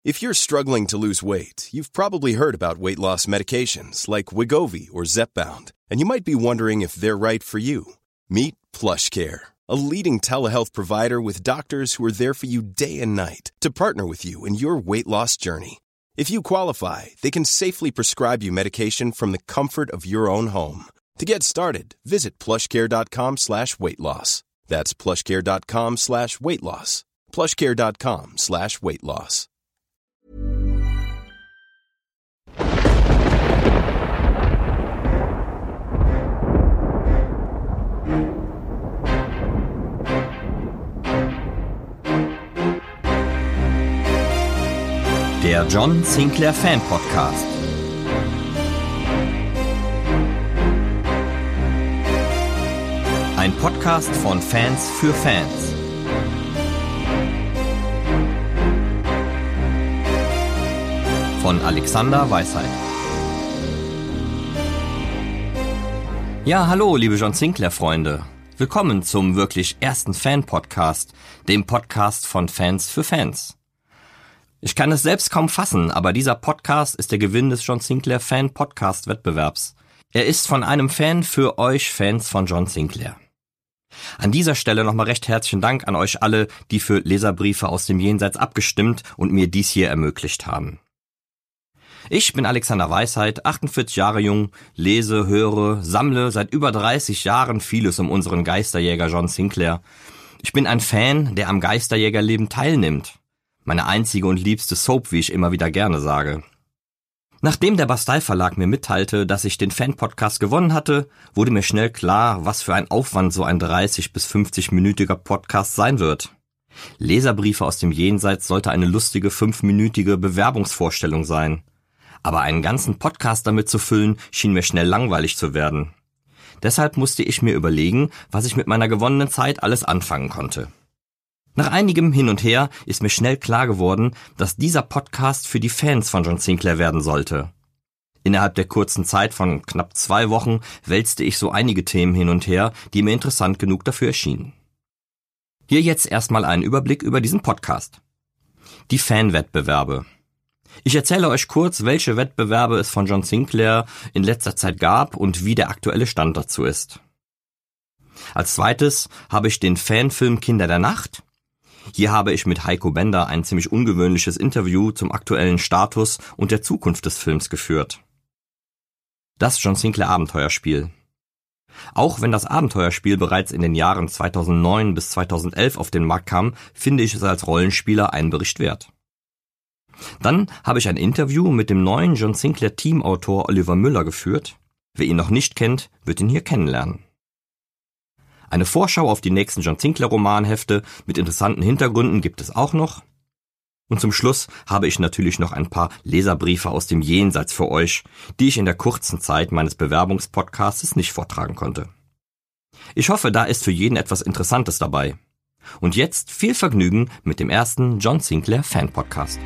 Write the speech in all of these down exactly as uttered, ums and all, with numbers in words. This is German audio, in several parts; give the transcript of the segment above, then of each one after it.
If you're struggling to lose weight, you've probably heard about weight loss medications like Wegovy or Zepbound, and you might be wondering if they're right for you. Meet PlushCare, a leading telehealth provider with doctors who are there for you day and night to partner with you in your weight loss journey. If you qualify, they can safely prescribe you medication from the comfort of your own home. To get started, visit plushcare.com slash weight loss. That's plushcare.com slash weight loss. plushcare.com slash weight loss. Der John Sinclair Fan Podcast. Ein Podcast von Fans für Fans. Von Alexander Weisheit. Ja, hallo, liebe John Sinclair Freunde. Willkommen zum wirklich ersten Fan Podcast, dem Podcast von Fans für Fans. Ich kann es selbst kaum fassen, aber dieser Podcast ist der Gewinn des John Sinclair Fan Podcast Wettbewerbs. Er ist von einem Fan für euch Fans von John Sinclair. An dieser Stelle nochmal recht herzlichen Dank an euch alle, die für Leserbriefe aus dem Jenseits abgestimmt und mir dies hier ermöglicht haben. Ich bin Alexander Weisheit, achtundvierzig Jahre jung, lese, höre, sammle seit über dreißig Jahren vieles um unseren Geisterjäger John Sinclair. Ich bin ein Fan, der am Geisterjägerleben teilnimmt. Meine einzige und liebste Soap, wie ich immer wieder gerne sage. Nachdem der Bastei Verlag mir mitteilte, dass ich den Fan-Podcast gewonnen hatte, wurde mir schnell klar, was für ein Aufwand so ein dreißig- bis fünfzig-minütiger Podcast sein wird. Leserbriefe aus dem Jenseits sollte eine lustige fünfminütige Bewerbungsvorstellung sein. Aber einen ganzen Podcast damit zu füllen, schien mir schnell langweilig zu werden. Deshalb musste ich mir überlegen, was ich mit meiner gewonnenen Zeit alles anfangen konnte. Nach einigem Hin und Her ist mir schnell klar geworden, dass dieser Podcast für die Fans von John Sinclair werden sollte. Innerhalb der kurzen Zeit von knapp zwei Wochen wälzte ich so einige Themen hin und her, die mir interessant genug dafür erschienen. Hier jetzt erstmal einen Überblick über diesen Podcast. Die Fanwettbewerbe. Ich erzähle euch kurz, welche Wettbewerbe es von John Sinclair in letzter Zeit gab und wie der aktuelle Stand dazu ist. Als zweites habe ich den Fanfilm Kinder der Nacht. Hier habe ich mit Heiko Bender ein ziemlich ungewöhnliches Interview zum aktuellen Status und der Zukunft des Films geführt. Das John Sinclair Abenteuerspiel. Auch wenn das Abenteuerspiel bereits in den Jahren zweitausendneun bis zweitausendelf auf den Markt kam, finde ich es als Rollenspieler einen Bericht wert. Dann habe ich ein Interview mit dem neuen John Sinclair Teamautor Oliver Müller geführt. Wer ihn noch nicht kennt, wird ihn hier kennenlernen. Eine Vorschau auf die nächsten John Sinclair Romanhefte mit interessanten Hintergründen gibt es auch noch. Und zum Schluss habe ich natürlich noch ein paar Leserbriefe aus dem Jenseits für euch, die ich in der kurzen Zeit meines Bewerbungspodcasts nicht vortragen konnte. Ich hoffe, da ist für jeden etwas Interessantes dabei. Und jetzt viel Vergnügen mit dem ersten John Sinclair Fan Podcast.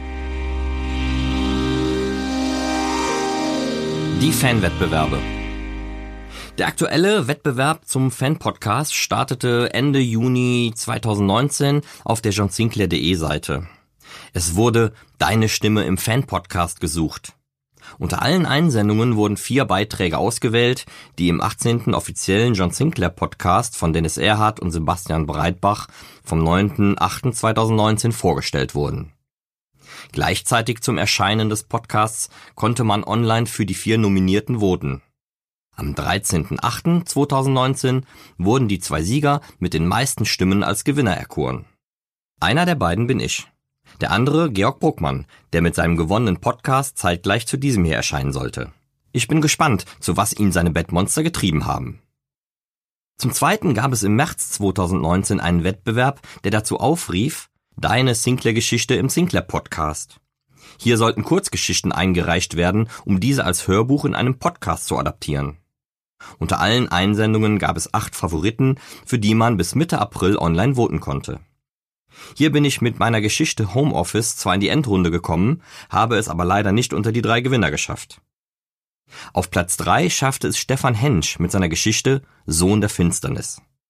Die Fanwettbewerbe. Der aktuelle Wettbewerb zum Fan-Podcast startete Ende Juni zweitausendneunzehn auf der john sinclair punkt de Seite. Es wurde Deine Stimme im Fan-Podcast gesucht. Unter allen Einsendungen wurden vier Beiträge ausgewählt, die im achtzehnten offiziellen John Sinclair Podcast von Dennis Erhardt und Sebastian Breitbach vom neunten achten zweitausendneunzehn vorgestellt wurden. Gleichzeitig zum Erscheinen des Podcasts konnte man online für die vier Nominierten voten. Am dreizehnten achten zweitausendneunzehn wurden die zwei Sieger mit den meisten Stimmen als Gewinner erkoren. Einer der beiden bin ich. Der andere Georg Bruckmann, der mit seinem gewonnenen Podcast zeitgleich zu diesem hier erscheinen sollte. Ich bin gespannt, zu was ihn seine Bettmonster getrieben haben. Zum Zweiten gab es im März zweitausendneunzehn einen Wettbewerb, der dazu aufrief, Deine Sinclair-Geschichte im Sinclair-Podcast. Hier sollten Kurzgeschichten eingereicht werden, um diese als Hörbuch in einem Podcast zu adaptieren. Unter allen Einsendungen gab es acht Favoriten, für die man bis Mitte April online voten konnte. Hier bin ich mit meiner Geschichte Homeoffice zwar in die Endrunde gekommen, habe es aber leider nicht unter die drei Gewinner geschafft. Auf Platz drei schaffte es Stefan Hensch mit seiner Geschichte Sohn der Finsternis.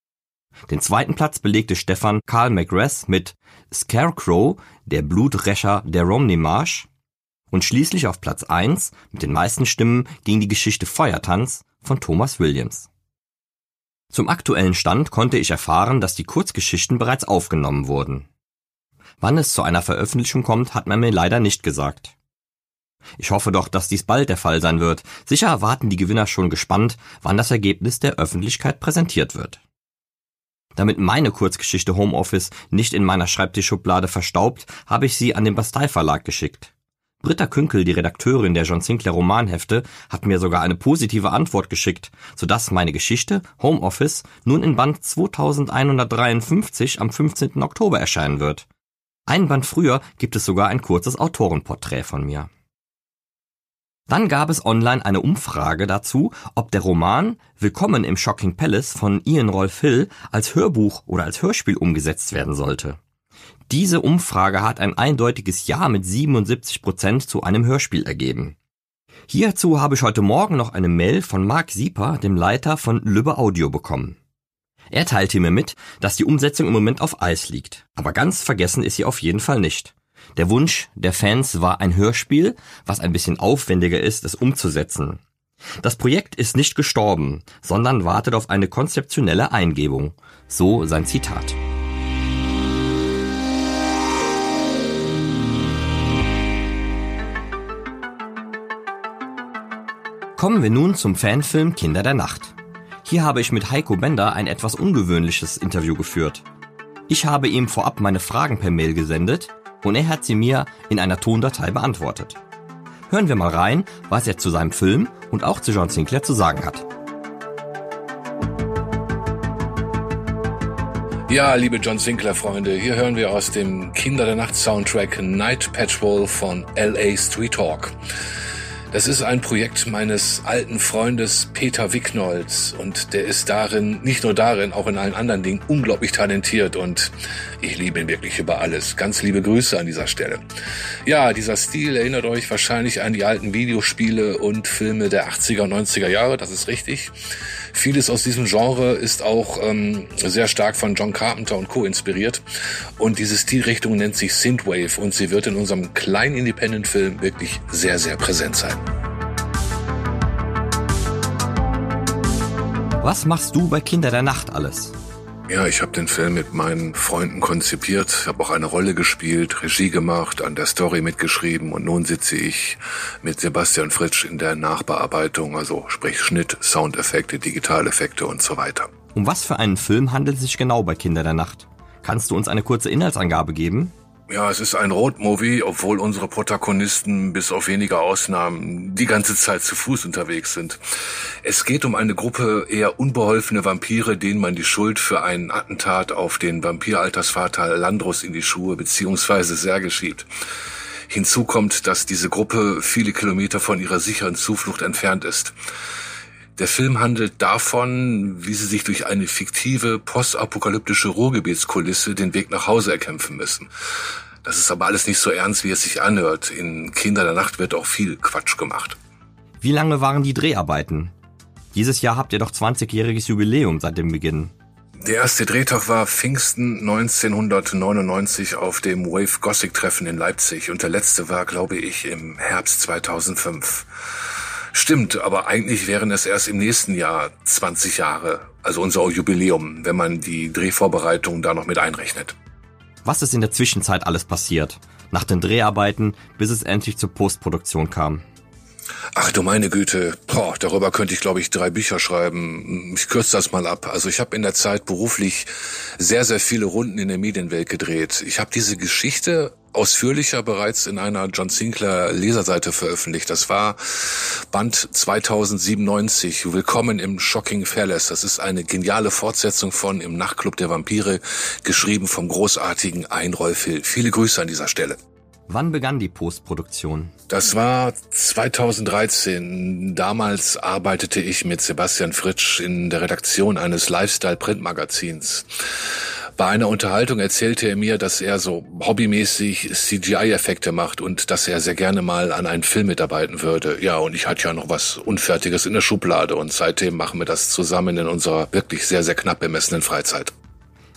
Den zweiten Platz belegte Stefan Karl McGrath mit Scarecrow, der Bluträcher der Romney-Marsch. Und schließlich auf Platz eins mit den meisten Stimmen ging die Geschichte Feuertanz von Thomas Williams. Zum aktuellen Stand konnte ich erfahren, dass die Kurzgeschichten bereits aufgenommen wurden. Wann es zu einer Veröffentlichung kommt, hat man mir leider nicht gesagt. Ich hoffe doch, dass dies bald der Fall sein wird. Sicher warten die Gewinner schon gespannt, wann das Ergebnis der Öffentlichkeit präsentiert wird. Damit meine Kurzgeschichte Homeoffice nicht in meiner Schreibtischschublade verstaubt, habe ich sie an den Bastei Verlag geschickt. Britta Künkel, die Redakteurin der John Sinclair Romanhefte, hat mir sogar eine positive Antwort geschickt, sodass meine Geschichte Homeoffice nun in Band zweitausendeinhundertdreiundfünfzig am fünfzehnten Oktober erscheinen wird. Ein Band früher gibt es sogar ein kurzes Autorenporträt von mir. Dann gab es online eine Umfrage dazu, ob der Roman Willkommen im Shocking Palace von Ian Rolfe Hill als Hörbuch oder als Hörspiel umgesetzt werden sollte. Diese Umfrage hat ein eindeutiges Ja mit siebenundsiebzig Prozent zu einem Hörspiel ergeben. Hierzu habe ich heute Morgen noch eine Mail von Marc Sieper, dem Leiter von Lübbe Audio, bekommen. Er teilte mir mit, dass die Umsetzung im Moment auf Eis liegt, aber ganz vergessen ist sie auf jeden Fall nicht. Der Wunsch der Fans war ein Hörspiel, was ein bisschen aufwendiger ist, es umzusetzen. Das Projekt ist nicht gestorben, sondern wartet auf eine konzeptionelle Eingebung. So sein Zitat. Kommen wir nun zum Fanfilm Kinder der Nacht. Hier habe ich mit Heiko Bender ein etwas ungewöhnliches Interview geführt. Ich habe ihm vorab meine Fragen per Mail gesendet und er hat sie mir in einer Tondatei beantwortet. Hören wir mal rein, was er zu seinem Film und auch zu John Sinclair zu sagen hat. Ja, liebe John Sinclair-Freunde, hier hören wir aus dem Kinder der Nacht Soundtrack Night Patrol von L A Street Talk. Das ist ein Projekt meines alten Freundes Peter Wicknolz und der ist darin, nicht nur darin, auch in allen anderen Dingen unglaublich talentiert und ich liebe ihn wirklich über alles. Ganz liebe Grüße an dieser Stelle. Ja, dieser Stil erinnert euch wahrscheinlich an die alten Videospiele und Filme der achtziger und neunziger Jahre, das ist richtig. Vieles aus diesem Genre ist auch ähm, sehr stark von John Carpenter und Co. inspiriert und diese Stilrichtung nennt sich Synthwave und sie wird in unserem kleinen Independent-Film wirklich sehr, sehr präsent sein. Was machst du bei Kinder der Nacht alles? Ja, ich habe den Film mit meinen Freunden konzipiert, habe auch eine Rolle gespielt, Regie gemacht, an der Story mitgeschrieben und nun sitze ich mit Sebastian Fritsch in der Nachbearbeitung, also sprich Schnitt, Soundeffekte, Digitaleffekte und so weiter. Um was für einen Film handelt es sich genau bei Kinder der Nacht? Kannst du uns eine kurze Inhaltsangabe geben? Ja, es ist ein Roadmovie, obwohl unsere Protagonisten bis auf wenige Ausnahmen die ganze Zeit zu Fuß unterwegs sind. Es geht um eine Gruppe eher unbeholfene Vampire, denen man die Schuld für einen Attentat auf den Vampiraltersvater Landros in die Schuhe bzw. Särge schiebt. Hinzu kommt, dass diese Gruppe viele Kilometer von ihrer sicheren Zuflucht entfernt ist. Der Film handelt davon, wie sie sich durch eine fiktive, postapokalyptische Ruhrgebietskulisse den Weg nach Hause erkämpfen müssen. Das ist aber alles nicht so ernst, wie es sich anhört. In Kinder der Nacht wird auch viel Quatsch gemacht. Wie lange waren die Dreharbeiten? Dieses Jahr habt ihr doch zwanzigjähriges Jubiläum seit dem Beginn. Der erste Drehtag war Pfingsten neunzehnhundertneunundneunzig auf dem Wave Gothic Treffen in Leipzig und der letzte war, glaube ich, im Herbst zweitausendfünf. Stimmt, aber eigentlich wären es erst im nächsten Jahr zwanzig Jahre, also unser Jubiläum, wenn man die Drehvorbereitungen da noch mit einrechnet. Was ist in der Zwischenzeit alles passiert? Nach den Dreharbeiten, bis es endlich zur Postproduktion kam. Ach du meine Güte, boah, darüber könnte ich, glaube ich, drei Bücher schreiben. Ich kürze das mal ab. Also ich habe in der Zeit beruflich sehr, sehr viele Runden in der Medienwelt gedreht. Ich habe diese Geschichte ausführlicher bereits in einer John Sinclair Leserseite veröffentlicht. Das war Band zweitausendsiebenundneunzig, Willkommen im Shocking Palace. Das ist eine geniale Fortsetzung von Im Nachtclub der Vampire, geschrieben vom großartigen Ian Rolfe Hill. Viele Grüße an dieser Stelle. Wann begann die Postproduktion? Das war zweitausenddreizehn. Damals arbeitete ich mit Sebastian Fritsch in der Redaktion eines Lifestyle-Printmagazins. Bei einer Unterhaltung erzählte er mir, dass er so hobbymäßig C G I-Effekte macht und dass er sehr gerne mal an einem Film mitarbeiten würde. Ja, und ich hatte ja noch was Unfertiges in der Schublade und seitdem machen wir das zusammen in unserer wirklich sehr, sehr knapp bemessenen Freizeit.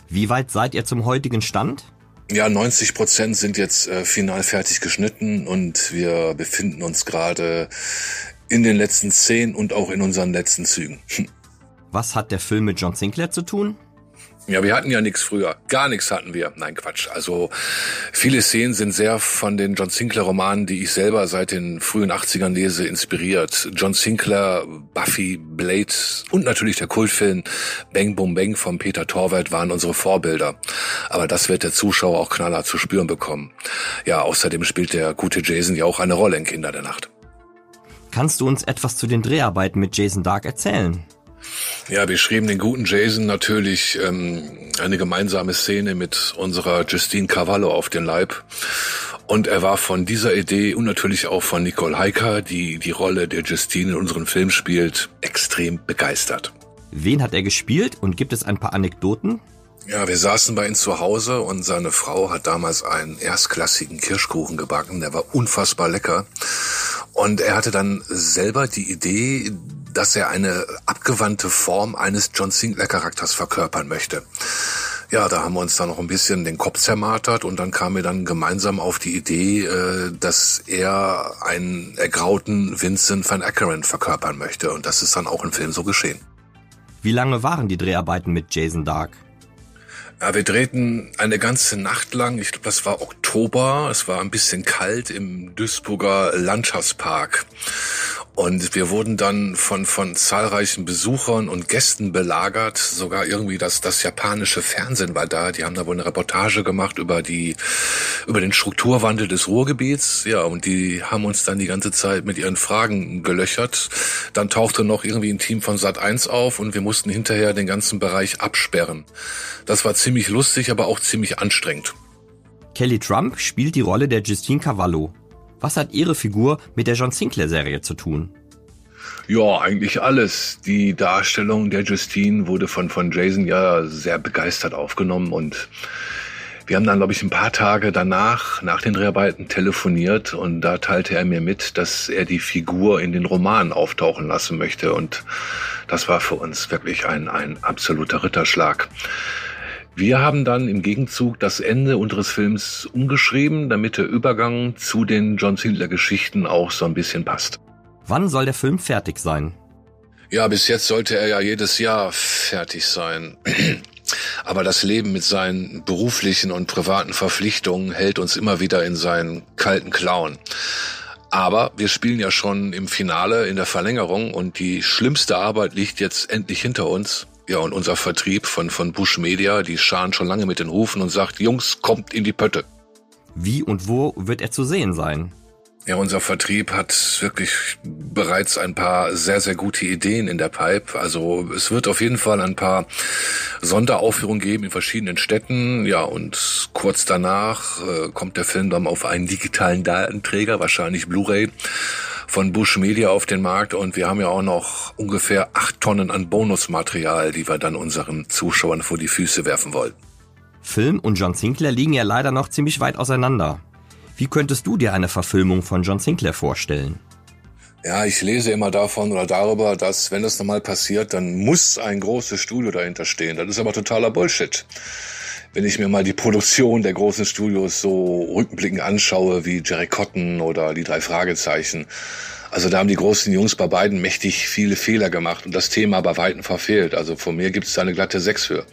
Wie weit seid ihr zum heutigen Stand? Ja, neunzig Prozent sind jetzt äh, final fertig geschnitten und wir befinden uns gerade in den letzten Szenen und auch in unseren letzten Zügen. Was hat der Film mit John Sinclair zu tun? Ja, wir hatten ja nichts früher. Gar nichts hatten wir. Nein, Quatsch. Also viele Szenen sind sehr von den John Sinclair-Romanen, die ich selber seit den frühen achtzigern lese, inspiriert. John Sinclair, Buffy, Blade und natürlich der Kultfilm Bang Boom Bang von Peter Torvald waren unsere Vorbilder. Aber das wird der Zuschauer auch knallhart zu spüren bekommen. Ja, außerdem spielt der gute Jason ja auch eine Rolle in Kinder der Nacht. Kannst du uns etwas zu den Dreharbeiten mit Jason Dark erzählen? Ja, wir schrieben den guten Jason natürlich ähm, eine gemeinsame Szene mit unserer Justine Cavallo auf den Leib. Und er war von dieser Idee und natürlich auch von Nicole Heiker, die die Rolle der Justine in unserem Film spielt, extrem begeistert. Wen hat er gespielt und gibt es ein paar Anekdoten? Ja, wir saßen bei ihm zu Hause und seine Frau hat damals einen erstklassigen Kirschkuchen gebacken, der war unfassbar lecker. Und er hatte dann selber die Idee, dass er eine abgewandte Form eines John Sinclair-Charakters verkörpern möchte. Ja, da haben wir uns dann noch ein bisschen den Kopf zermartert und dann kamen wir dann gemeinsam auf die Idee, dass er einen ergrauten Vincent van Ackeren verkörpern möchte. Und das ist dann auch im Film so geschehen. Wie lange waren die Dreharbeiten mit Jason Dark? Ja, wir drehten eine ganze Nacht lang, ich glaube, das war Oktober, es war ein bisschen kalt im Duisburger Landschaftspark. Und wir wurden dann von von zahlreichen Besuchern und Gästen belagert. Sogar irgendwie das das japanische Fernsehen war da. Die haben da wohl eine Reportage gemacht über die über den Strukturwandel des Ruhrgebiets. Ja, und die haben uns dann die ganze Zeit mit ihren Fragen gelöchert. Dann tauchte noch irgendwie ein Team von Sat eins auf und wir mussten hinterher den ganzen Bereich absperren. Das war ziemlich lustig, aber auch ziemlich anstrengend. Kelly Trump spielt die Rolle der Justine Cavallo. Was hat ihre Figur mit der John Sinclair-Serie zu tun? Ja, eigentlich alles. Die Darstellung der Justine wurde von von Jason ja sehr begeistert aufgenommen und wir haben dann, glaube ich, ein paar Tage danach, nach den Dreharbeiten, telefoniert und da teilte er mir mit, dass er die Figur in den Roman auftauchen lassen möchte und das war für uns wirklich ein ein absoluter Ritterschlag. Wir haben dann im Gegenzug das Ende unseres Films umgeschrieben, damit der Übergang zu den John Sinclair-Geschichten auch so ein bisschen passt. Wann soll der Film fertig sein? Ja, bis jetzt sollte er ja jedes Jahr fertig sein. Aber das Leben mit seinen beruflichen und privaten Verpflichtungen hält uns immer wieder in seinen kalten Klauen. Aber wir spielen ja schon im Finale, in der Verlängerung und die schlimmste Arbeit liegt jetzt endlich hinter uns. Ja, und unser Vertrieb von von Busch Media, die scharen schon lange mit den Hufen und sagt, Jungs, kommt in die Pötte. Wie und wo wird er zu sehen sein? Ja, unser Vertrieb hat wirklich bereits ein paar sehr, sehr gute Ideen in der Pipe. Also es wird auf jeden Fall ein paar Sonderaufführungen geben in verschiedenen Städten. Ja, und kurz danach äh, kommt der Film dann auf einen digitalen Datenträger, wahrscheinlich Blu-ray, von Busch Media auf den Markt. Und wir haben ja auch noch ungefähr acht Tonnen an Bonusmaterial, die wir dann unseren Zuschauern vor die Füße werfen wollen. Film und John Sinclair liegen ja leider noch ziemlich weit auseinander. Wie könntest du dir eine Verfilmung von John Sinclair vorstellen? Ja, ich lese immer davon oder darüber, dass, wenn das nochmal passiert, dann muss ein großes Studio dahinter stehen. Das ist aber totaler Bullshit. Wenn ich mir mal die Produktion der großen Studios so rückblickend anschaue, wie Jerry Cotton oder die drei Fragezeichen, also da haben die großen Jungs bei beiden mächtig viele Fehler gemacht und das Thema bei Weitem verfehlt. Also von mir gibt es da eine glatte Sechs für.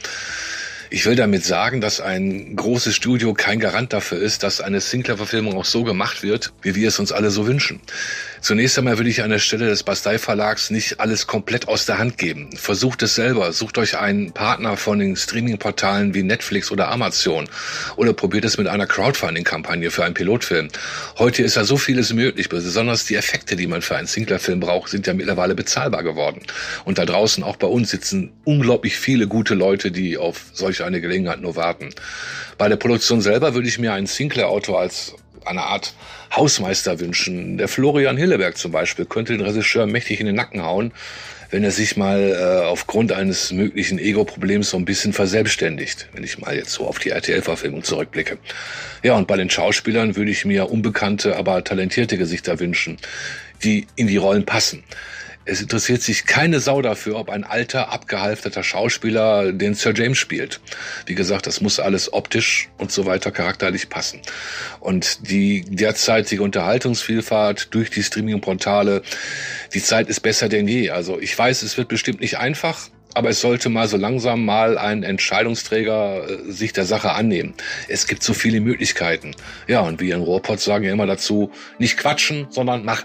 Ich will damit sagen, dass ein großes Studio kein Garant dafür ist, dass eine Sinclair-Verfilmung auch so gemacht wird, wie wir es uns alle so wünschen. Zunächst einmal würde ich an der Stelle des Bastei-Verlags nicht alles komplett aus der Hand geben. Versucht es selber. Sucht euch einen Partner von den Streaming-Portalen wie Netflix oder Amazon. Oder probiert es mit einer Crowdfunding-Kampagne für einen Pilotfilm. Heute ist ja so vieles möglich. Besonders die Effekte, die man für einen Sinclair-Film braucht, sind ja mittlerweile bezahlbar geworden. Und da draußen, auch bei uns, sitzen unglaublich viele gute Leute, die auf solch eine Gelegenheit nur warten. Bei der Produktion selber würde ich mir einen Sinclair-Autor als eine Art Hausmeister wünschen. Der Florian Hilleberg zum Beispiel könnte den Regisseur mächtig in den Nacken hauen, wenn er sich mal äh, aufgrund eines möglichen Ego-Problems so ein bisschen verselbstständigt, wenn ich mal jetzt so auf die R T L-Verfilmung zurückblicke. Ja, und bei den Schauspielern würde ich mir unbekannte, aber talentierte Gesichter wünschen, die in die Rollen passen. Es interessiert sich keine Sau dafür, ob ein alter, abgehalfterter Schauspieler den Sir James spielt. Wie gesagt, das muss alles optisch und so weiter charakterlich passen. Und die derzeitige Unterhaltungsvielfalt durch die Streaming-Portale, die Zeit ist besser denn je. Also ich weiß, es wird bestimmt nicht einfach, aber es sollte mal so langsam mal ein Entscheidungsträger äh, sich der Sache annehmen. Es gibt so viele Möglichkeiten. Ja, und wir in Ruhrpott sagen ja immer dazu, nicht quatschen, sondern machen.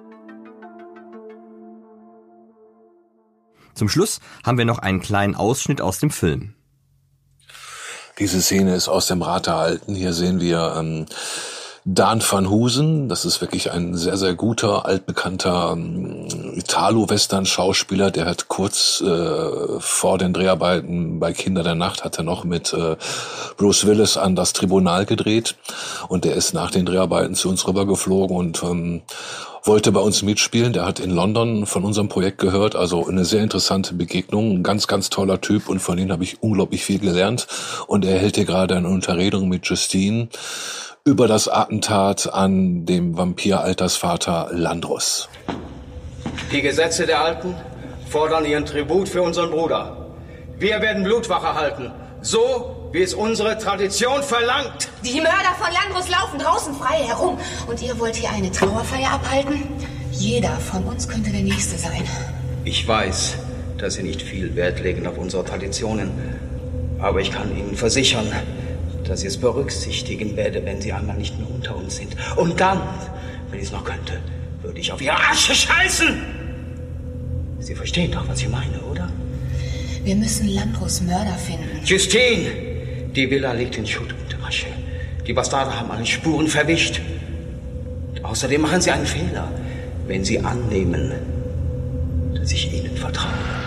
Zum Schluss haben wir noch einen kleinen Ausschnitt aus dem Film. Diese Szene ist aus dem Rat erhalten. Hier sehen wir ähm, Daan van Hoosen. Das ist wirklich ein sehr, sehr guter, altbekannter ähm, Italo-Western-Schauspieler. Der hat kurz äh, vor den Dreharbeiten bei Kinder der Nacht hat er noch mit äh, Bruce Willis an das Tribunal gedreht. Und der ist nach den Dreharbeiten zu uns rübergeflogen und ähm, wollte bei uns mitspielen. Der hat in London von unserem Projekt gehört. Also eine sehr interessante Begegnung. Ein ganz, ganz toller Typ und von ihm habe ich unglaublich viel gelernt. Und er hält hier gerade eine Unterredung mit Justine über das Attentat an dem Vampir-Altersvater Landros. Die Gesetze der Alten fordern ihren Tribut für unseren Bruder. Wir werden Blutwache halten, so wie es unsere Tradition verlangt. Die Mörder von Landros laufen draußen frei herum. Und ihr wollt hier eine Trauerfeier abhalten? Jeder von uns könnte der Nächste sein. Ich weiß, dass Sie nicht viel Wert legen auf unsere Traditionen. Aber ich kann Ihnen versichern, dass ich es berücksichtigen werde, wenn Sie einmal nicht mehr unter uns sind. Und dann, wenn ich es noch könnte, würde ich auf Ihre Asche scheißen. Sie verstehen doch, was ich meine, oder? Wir müssen Landros Mörder finden. Justine! Die Villa liegt in Schutt und Asche. Die Bastarde haben alle Spuren verwischt. Außerdem machen Sie einen Fehler, wenn Sie annehmen, dass ich Ihnen vertraue.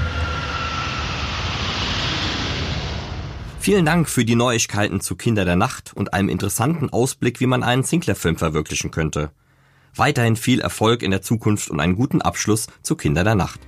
Vielen Dank für die Neuigkeiten zu Kinder der Nacht und einem interessanten Ausblick, wie man einen Sinclair-Film verwirklichen könnte. Weiterhin viel Erfolg in der Zukunft und einen guten Abschluss zu Kinder der Nacht.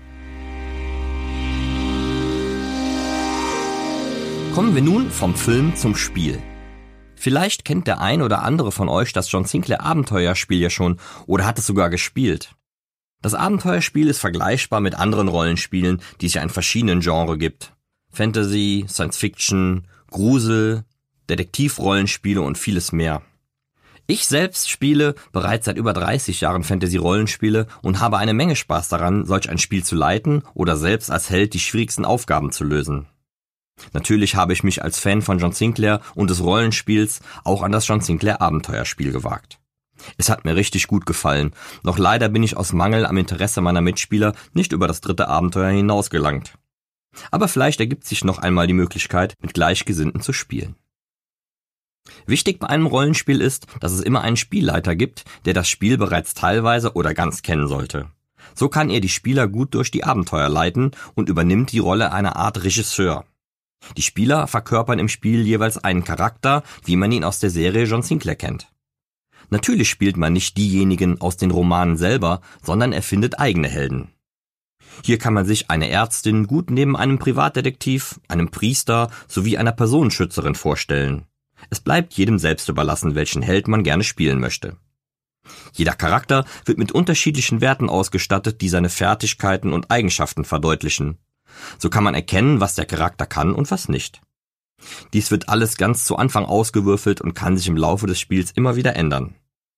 Kommen wir nun vom Film zum Spiel. Vielleicht kennt der ein oder andere von euch das John Sinclair Abenteuerspiel ja schon oder hat es sogar gespielt. Das Abenteuerspiel ist vergleichbar mit anderen Rollenspielen, die es ja in verschiedenen Genres gibt. Fantasy, Science Fiction, Grusel, Detektivrollenspiele und vieles mehr. Ich selbst spiele bereits seit über dreißig Jahren Fantasy-Rollenspiele und habe eine Menge Spaß daran, solch ein Spiel zu leiten oder selbst als Held die schwierigsten Aufgaben zu lösen. Natürlich habe ich mich als Fan von John Sinclair und des Rollenspiels auch an das John Sinclair Abenteuerspiel gewagt. Es hat mir richtig gut gefallen, doch leider bin ich aus Mangel am Interesse meiner Mitspieler nicht über das dritte Abenteuer hinaus gelangt. Aber vielleicht ergibt sich noch einmal die Möglichkeit, mit Gleichgesinnten zu spielen. Wichtig bei einem Rollenspiel ist, dass es immer einen Spielleiter gibt, der das Spiel bereits teilweise oder ganz kennen sollte. So kann er die Spieler gut durch die Abenteuer leiten und übernimmt die Rolle einer Art Regisseur. Die Spieler verkörpern im Spiel jeweils einen Charakter, wie man ihn aus der Serie John Sinclair kennt. Natürlich spielt man nicht diejenigen aus den Romanen selber, sondern erfindet eigene Helden. Hier kann man sich eine Ärztin gut neben einem Privatdetektiv, einem Priester sowie einer Personenschützerin vorstellen. Es bleibt jedem selbst überlassen, welchen Held man gerne spielen möchte. Jeder Charakter wird mit unterschiedlichen Werten ausgestattet, die seine Fertigkeiten und Eigenschaften verdeutlichen. So kann man erkennen, was der Charakter kann und was nicht. Dies wird alles ganz zu Anfang ausgewürfelt und kann sich im Laufe des Spiels immer wieder ändern.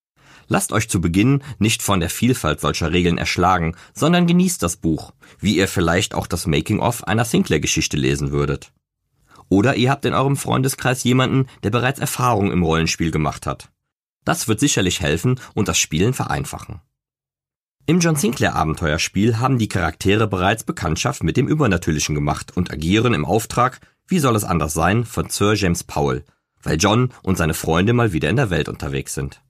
Lasst euch zu Beginn nicht von der Vielfalt solcher Regeln erschlagen, sondern genießt das Buch, wie ihr vielleicht auch das Making-of einer Sinclair-Geschichte lesen würdet. Oder ihr habt in eurem Freundeskreis jemanden, der bereits Erfahrung im Rollenspiel gemacht hat. Das wird sicherlich helfen und das Spielen vereinfachen. Im John Sinclair Abenteuerspiel haben die Charaktere bereits Bekanntschaft mit dem Übernatürlichen gemacht und agieren im Auftrag, wie soll es anders sein, von Sir James Powell, weil John und seine Freunde mal wieder in der Welt unterwegs sind.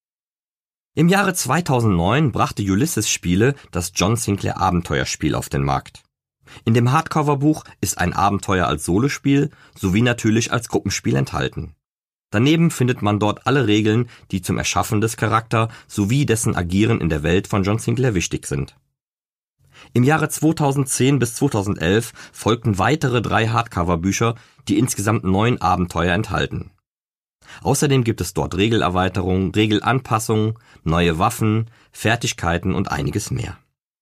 Im Jahre zweitausendneun brachte Ulysses Spiele das John Sinclair Abenteuerspiel auf den Markt. In dem Hardcover-Buch ist ein Abenteuer als Solospiel sowie natürlich als Gruppenspiel enthalten. Daneben findet man dort alle Regeln, die zum Erschaffen des Charakters sowie dessen Agieren in der Welt von John Sinclair wichtig sind. Im Jahre zweitausendzehn bis zweitausendelf folgten weitere drei Hardcover-Bücher, die insgesamt neun Abenteuer enthalten. Außerdem gibt es dort Regelerweiterungen, Regelanpassungen, neue Waffen, Fertigkeiten und einiges mehr.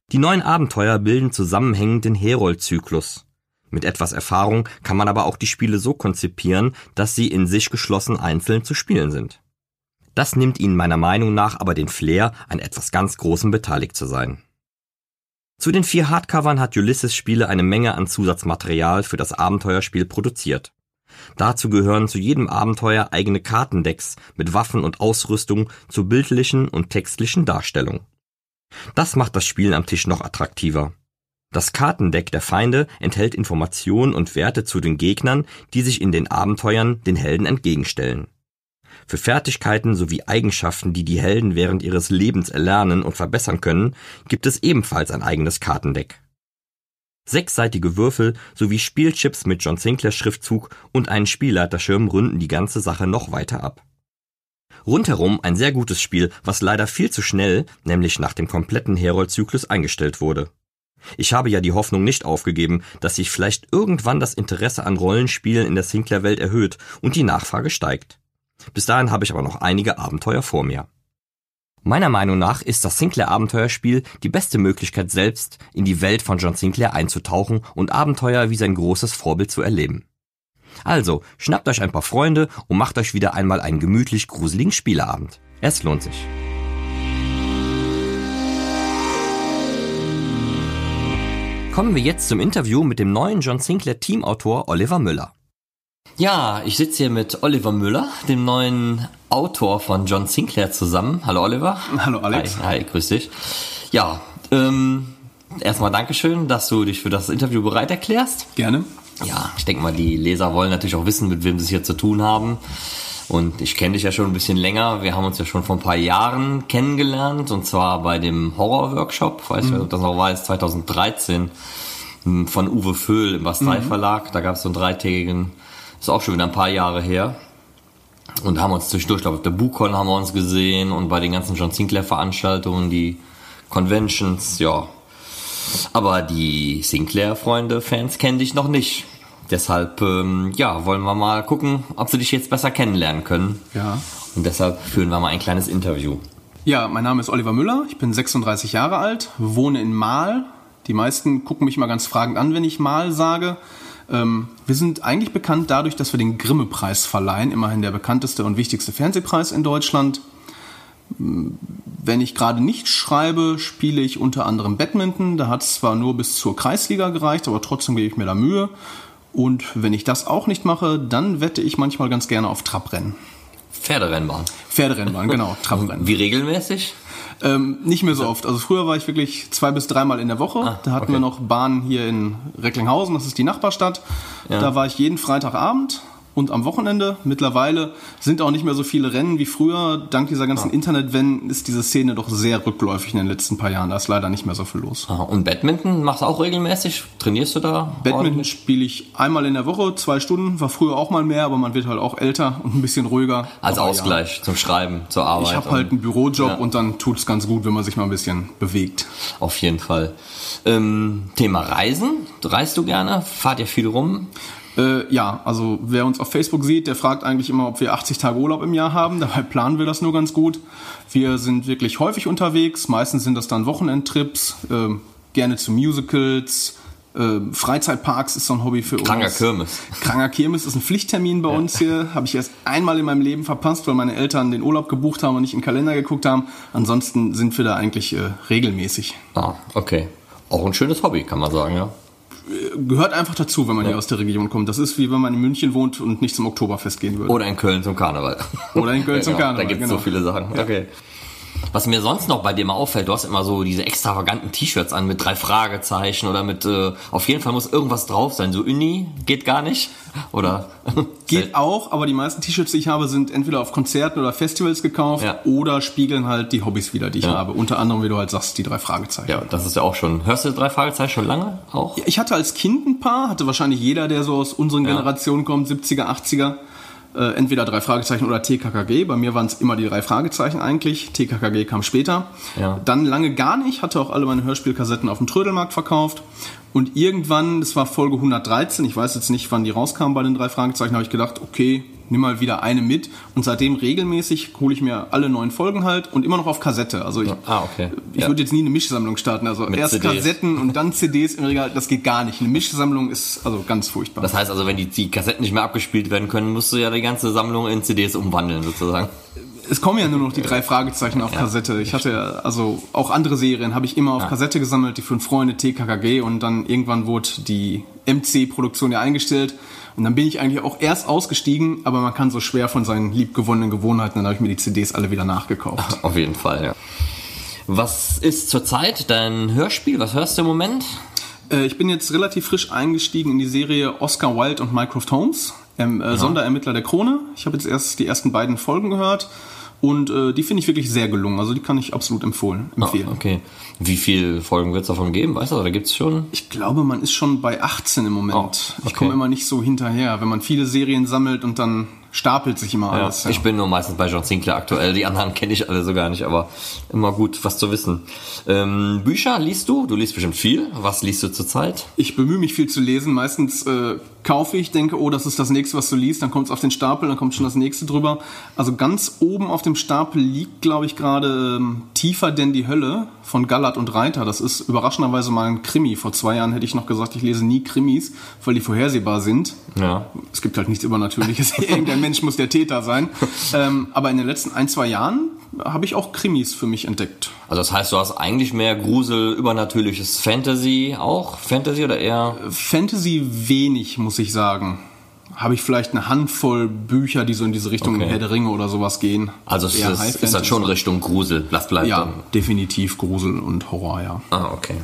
Die neuen Abenteuer bilden zusammenhängend den Herold-Zyklus. Mit etwas Erfahrung kann man aber auch die Spiele so konzipieren, dass sie in sich geschlossen einzeln zu spielen sind. Das nimmt ihnen meiner Meinung nach aber den Flair, an etwas ganz Großem beteiligt zu sein. Zu den vier Hardcovern hat Ulysses Spiele eine Menge an Zusatzmaterial für das Abenteuerspiel produziert. Dazu gehören zu jedem Abenteuer eigene Kartendecks mit Waffen und Ausrüstung zur bildlichen und textlichen Darstellung. Das macht das Spielen am Tisch noch attraktiver. Das Kartendeck der Feinde enthält Informationen und Werte zu den Gegnern, die sich in den Abenteuern den Helden entgegenstellen. Für Fertigkeiten sowie Eigenschaften, die die Helden während ihres Lebens erlernen und verbessern können, gibt es ebenfalls ein eigenes Kartendeck. Sechsseitige Würfel sowie Spielchips mit John Sinclair Schriftzug und einen Spielleiterschirm runden die ganze Sache noch weiter ab. Rundherum ein sehr gutes Spiel, was leider viel zu schnell, nämlich nach dem kompletten Herold-Zyklus eingestellt wurde. Ich habe ja die Hoffnung nicht aufgegeben, dass sich vielleicht irgendwann das Interesse an Rollenspielen in der Sinclair-Welt erhöht und die Nachfrage steigt. Bis dahin habe ich aber noch einige Abenteuer vor mir. Meiner Meinung nach ist das Sinclair-Abenteuerspiel die beste Möglichkeit, selbst in die Welt von John Sinclair einzutauchen und Abenteuer wie sein großes Vorbild zu erleben. Also, schnappt euch ein paar Freunde und macht euch wieder einmal einen gemütlich gruseligen Spieleabend. Es lohnt sich. Kommen wir jetzt zum Interview mit dem neuen John Sinclair Teamautor Oliver Müller. Ja, ich sitze hier mit Oliver Müller, dem neuen Autor von John Sinclair zusammen. Hallo Oliver. Hallo Alex. Hi, hi, grüß dich. Ja, ähm, erstmal Dankeschön, dass du dich für das Interview bereit erklärst. Gerne. Ja, ich denke mal, die Leser wollen natürlich auch wissen, mit wem sie es hier zu tun haben. Und ich kenne dich ja schon ein bisschen länger. Wir haben uns ja schon vor ein paar Jahren kennengelernt. Und zwar bei dem Horror-Workshop, weiß ich nicht, ob das noch war, ist zwanzig dreizehn von Uwe Vöhl im Bastei Verlag. Da gab es so einen dreitägigen, ist auch schon wieder ein paar Jahre her. Und haben uns zwischendurch, glaube ich, auf der BuchCon haben wir uns gesehen und bei den ganzen John Sinclair-Veranstaltungen, die Conventions, ja. Aber die Sinclair-Freunde, Fans kennen dich noch nicht. Deshalb, ähm, ja, wollen wir mal gucken, ob sie dich jetzt besser kennenlernen können. Ja. Und deshalb führen wir mal ein kleines Interview. Ja, mein Name ist Oliver Müller, ich bin sechsunddreißig Jahre alt, wohne in Marl. Die meisten gucken mich mal ganz fragend an, wenn ich Marl sage. Ähm, wir sind eigentlich bekannt dadurch, dass wir den Grimme-Preis verleihen, immerhin der bekannteste und wichtigste Fernsehpreis in Deutschland. Wenn ich gerade nicht schreibe, spiele ich unter anderem Badminton. Da hat es zwar nur bis zur Kreisliga gereicht, aber trotzdem gebe ich mir da Mühe. Und wenn ich das auch nicht mache, dann wette ich manchmal ganz gerne auf Trabrennen. Pferderennbahn. Pferderennbahn, genau, Trabrennen. Wie regelmäßig? Ähm, nicht mehr so oft. Also früher war ich wirklich zwei bis dreimal in der Woche. Ah, da hatten okay. wir noch Bahnen hier in Recklinghausen, das ist die Nachbarstadt. Ja. Da war ich jeden Freitagabend und am Wochenende. Mittlerweile sind auch nicht mehr so viele Rennen wie früher. Dank dieser ganzen ah. Internetwellen ist diese Szene doch sehr rückläufig in den letzten paar Jahren. Da ist leider nicht mehr so viel los. Aha. Und Badminton machst du auch regelmäßig? Trainierst du da? Badminton spiele ich einmal in der Woche, zwei Stunden. War früher auch mal mehr, aber man wird halt auch älter und ein bisschen ruhiger. Als aber Ausgleich ja. zum Schreiben, zur Arbeit. Ich habe halt einen Bürojob ja. und dann tut es ganz gut, wenn man sich mal ein bisschen bewegt. Auf jeden Fall. Ähm, Thema Reisen. Reist du gerne? Fahrt ihr viel rum? Äh, ja, also wer uns auf Facebook sieht, der fragt eigentlich immer, ob wir achtzig Tage Urlaub im Jahr haben. Dabei planen wir das nur ganz gut. Wir sind wirklich häufig unterwegs. Meistens sind das dann Wochenendtrips, äh, gerne zu Musicals. Äh, Freizeitparks ist so ein Hobby für uns. Kranger Kirmes. Kranger Kirmes ist ein Pflichttermin bei uns hier. Habe ich erst einmal in meinem Leben verpasst, weil meine Eltern den Urlaub gebucht haben und nicht in den Kalender geguckt haben. Ansonsten sind wir da eigentlich äh, regelmäßig. Ah, okay. Auch ein schönes Hobby, kann man sagen, ja. Gehört einfach dazu, wenn man ja. hier aus der Region kommt. Das ist wie wenn man in München wohnt und nicht zum Oktoberfest gehen würde. Oder in Köln zum Karneval. Oder in Köln ja, zum genau. Karneval. Da gibt es genau. so viele Sachen. Ja. Okay. Was mir sonst noch bei dir mal auffällt, du hast immer so diese extravaganten T-Shirts an mit drei Fragezeichen oder mit, äh, auf jeden Fall muss irgendwas drauf sein. So Uni geht gar nicht? Oder? Geht auch, aber die meisten T-Shirts, die ich habe, sind entweder auf Konzerten oder Festivals gekauft ja. oder spiegeln halt die Hobbys wieder, die ich ja. habe. Unter anderem, wie du halt sagst, die drei Fragezeichen. Ja, das ist ja auch schon, hörst du drei Fragezeichen schon lange auch? Ja, ich hatte als Kind ein paar, hatte wahrscheinlich jeder, der so aus unseren ja. Generationen kommt, siebziger, achtziger. Äh, entweder drei Fragezeichen oder T K K G. Bei mir waren es immer die drei Fragezeichen eigentlich. T K K G kam später. Ja. Dann lange gar nicht. Hatte auch alle meine Hörspielkassetten auf dem Trödelmarkt verkauft. Und irgendwann, das war Folge hundertdreizehn, ich weiß jetzt nicht, wann die rauskamen bei den drei Fragezeichen, habe ich gedacht, okay, nimm mal wieder eine mit. Und seitdem regelmäßig hole ich mir alle neuen Folgen halt und immer noch auf Kassette. Also ich, ah, okay. ich ja. würde jetzt nie eine Mischsammlung starten. Also Mit erst C Ds. Kassetten und dann C Ds im Regal, das geht gar nicht. Eine Mischsammlung ist also ganz furchtbar. Das heißt also, wenn die, die Kassetten nicht mehr abgespielt werden können, musst du ja die ganze Sammlung in C Ds umwandeln sozusagen. Es kommen ja nur noch die drei Fragezeichen auf ja. Kassette. Ich hatte ja, also auch andere Serien habe ich immer auf ja. Kassette gesammelt, die Fünf Freunde, T K K G, und dann irgendwann wurde die M C-Produktion ja eingestellt. Und dann bin ich eigentlich auch erst ausgestiegen, aber man kann so schwer von seinen liebgewonnenen Gewohnheiten, dann habe ich mir die C Ds alle wieder nachgekauft. Auf jeden Fall, ja. Was ist zurzeit dein Hörspiel? Was hörst du im Moment? Äh, ich bin jetzt relativ frisch eingestiegen in die Serie Oscar Wilde und Mycroft Holmes, ähm, äh, ja. Sonderermittler der Krone. Ich habe jetzt erst die ersten beiden Folgen gehört. Und äh, die finde ich wirklich sehr gelungen. Also die kann ich absolut empfohlen, empfehlen. Oh, okay. Wie viele Folgen wird es davon geben? Weißt du, oder gibt es schon? Ich glaube, man ist schon bei achtzehn im Moment. Oh, okay. Ich komme immer nicht so hinterher, wenn man viele Serien sammelt und dann stapelt sich immer alles. Ja. Ja. Ich bin nur meistens bei John Sinclair aktuell. Die anderen kenne ich alle so gar nicht, aber immer gut, was zu wissen. Ähm, Bücher liest du? Du liest bestimmt viel. Was liest du zurzeit? Ich bemühe mich viel zu lesen. Meistens äh, kaufe ich, denke, oh, das ist das nächste, was du liest. Dann kommt es auf den Stapel, dann kommt schon das nächste drüber. Also ganz oben auf dem Stapel liegt, glaube ich, gerade ähm, Tiefer denn die Hölle von Gallert und Reiter. Das ist überraschenderweise mal ein Krimi. Vor zwei Jahren hätte ich noch gesagt, ich lese nie Krimis, weil die vorhersehbar sind. Ja. Es gibt halt nichts Übernatürliches. Irgendein Mensch muss der Täter sein. ähm, aber in den letzten ein, zwei Jahren habe ich auch Krimis für mich entdeckt. Also das heißt, du hast eigentlich mehr Grusel, übernatürliches Fantasy auch? Fantasy oder eher? Fantasy wenig, muss ich sagen. Habe ich vielleicht eine Handvoll Bücher, die so in diese Richtung okay. Herr der Ringe oder sowas gehen. Also es ist, ist dann schon Richtung Grusel, das bleibt ja, dann. Definitiv Grusel und Horror, ja. Ah, okay.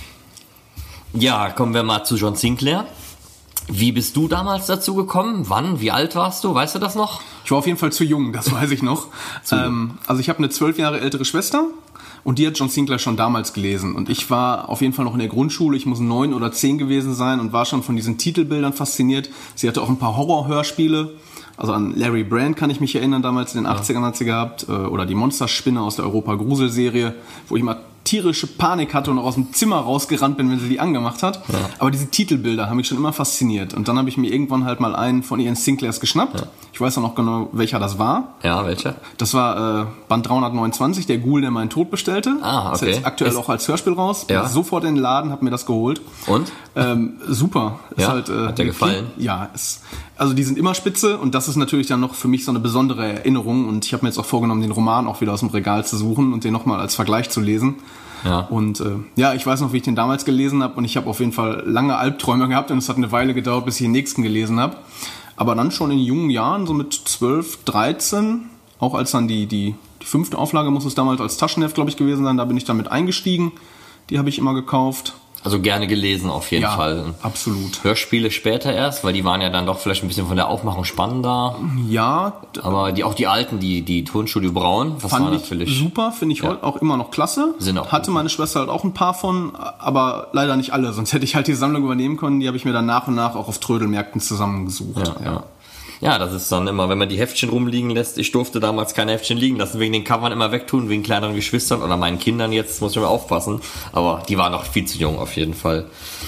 Ja, kommen wir mal zu John Sinclair. Wie bist du damals dazu gekommen? Wann? Wie alt warst du? Weißt du das noch? Ich war auf jeden Fall zu jung, das weiß ich noch. ähm, also ich habe eine zwölf Jahre ältere Schwester. Und die hat John Sinclair schon damals gelesen. Und ich war auf jeden Fall noch in der Grundschule. Ich muss neun oder zehn gewesen sein und war schon von diesen Titelbildern fasziniert. Sie hatte auch ein paar Horrorhörspiele. Also an Larry Brand kann ich mich erinnern, damals in den achtzigern hat sie gehabt. Oder die Monsterspinne aus der Europa-Grusel-Serie, wo ich immer tierische Panik hatte und auch aus dem Zimmer rausgerannt bin, wenn sie die angemacht hat. Ja. Aber diese Titelbilder haben mich schon immer fasziniert. Und dann habe ich mir irgendwann halt mal einen von ihren Sinclairs geschnappt. Ja. Ich weiß auch noch genau, welcher das war. Ja, welcher? Das war äh, Band dreihundertneunundzwanzig, der Ghoul, der meinen Tod bestellte. Ah, okay. Das ist jetzt aktuell ist auch als Hörspiel raus. Bin ja. sofort in den Laden, hab mir das geholt. Und? Ähm, super. Ja, ist halt, äh, hat dir gefallen? Ja, ist, also die sind immer spitze und das ist natürlich dann noch für mich so eine besondere Erinnerung. Und ich habe mir jetzt auch vorgenommen, den Roman auch wieder aus dem Regal zu suchen und den nochmal als Vergleich zu lesen. Ja. Und äh, ja, ich weiß noch, wie ich den damals gelesen habe und ich habe auf jeden Fall lange Albträume gehabt und es hat eine Weile gedauert, bis ich den nächsten gelesen habe. Aber dann schon in jungen Jahren, so mit zwölf, dreizehn, auch als dann die, die, die fünfte Auflage muss es damals als Taschenheft, glaube ich, gewesen sein, da bin ich dann mit eingestiegen. Die habe ich immer gekauft. Also gerne gelesen auf jeden ja, Fall. Absolut. Hörspiele später erst, weil die waren ja dann doch vielleicht ein bisschen von der Aufmachung spannender. Ja. Aber die, auch die alten, die, die Tonstudio Braun, das fand war ich natürlich super, finde ich ja. heute auch immer noch klasse. Sind auch Hatte gut. meine Schwester halt auch ein paar von, aber leider nicht alle, sonst hätte ich halt die Sammlung übernehmen können. Die habe ich mir dann nach und nach auch auf Trödelmärkten zusammengesucht. Ja, ja. ja. Ja, das ist dann immer, wenn man die Heftchen rumliegen lässt. Ich durfte damals keine Heftchen liegen lassen, wegen den Covern immer wegtun, wegen kleineren Geschwistern oder meinen Kindern jetzt, muss ich mal aufpassen. Aber die waren noch viel zu jung auf jeden Fall.